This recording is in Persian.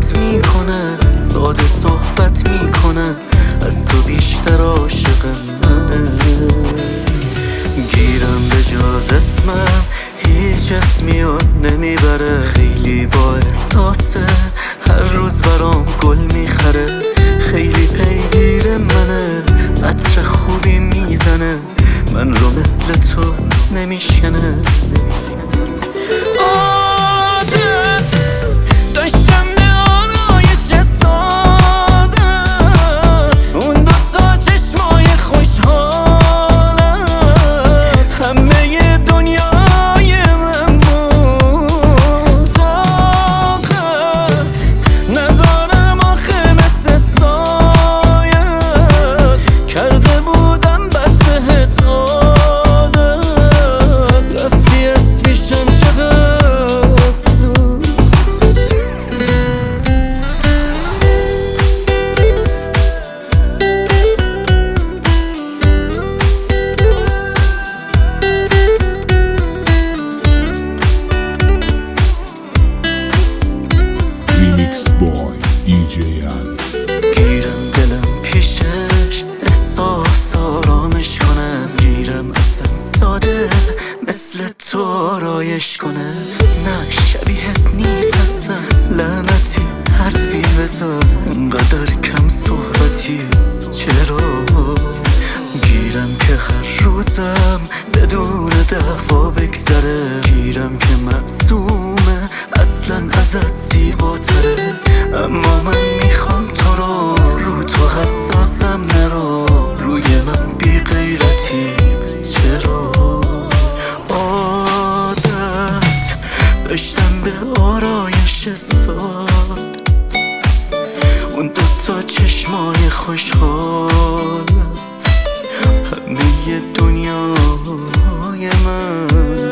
محبت میکنه، ساده صحبت میکنه، از تو بیشتر عاشق منه. گیرم به جاز اسمم هیچ اسمی رو نمیبره، خیلی با احساسه، هر روز برام گل میخره، خیلی پیگیر منه، عطر خوبی میزنه، من رو مثل تو نمیشکنه. عادت داشتم به آرایش سادت، اون دوتا چشمای خوشحالت، همه دنیای من بود. طاقت ندارم آخه مثل سایت، کرده بودم بد بهت عادت، رفتی از پیشم چقدر زود. Remix Boy DJ Al. گیرم دلم پیشش احساس آرامش کنم، گیرم اصلا ساده مثل تو آرایش کنه، نه شبیهت نیست اصلا، لعنتی حرفی بزن، انقدر کم صحبتی چرا؟ گیرم که هر روزم بدون دفعه بگذره، گیرم که معصومه اصلا ازت زیباتره، اما من میخوام تو رو تو حساسم نرو، روی من بی غیرتی چرا؟ عادت داشتم به آرایش ساد، اون دوتا چشمای خوشحالت، همه دنیای من.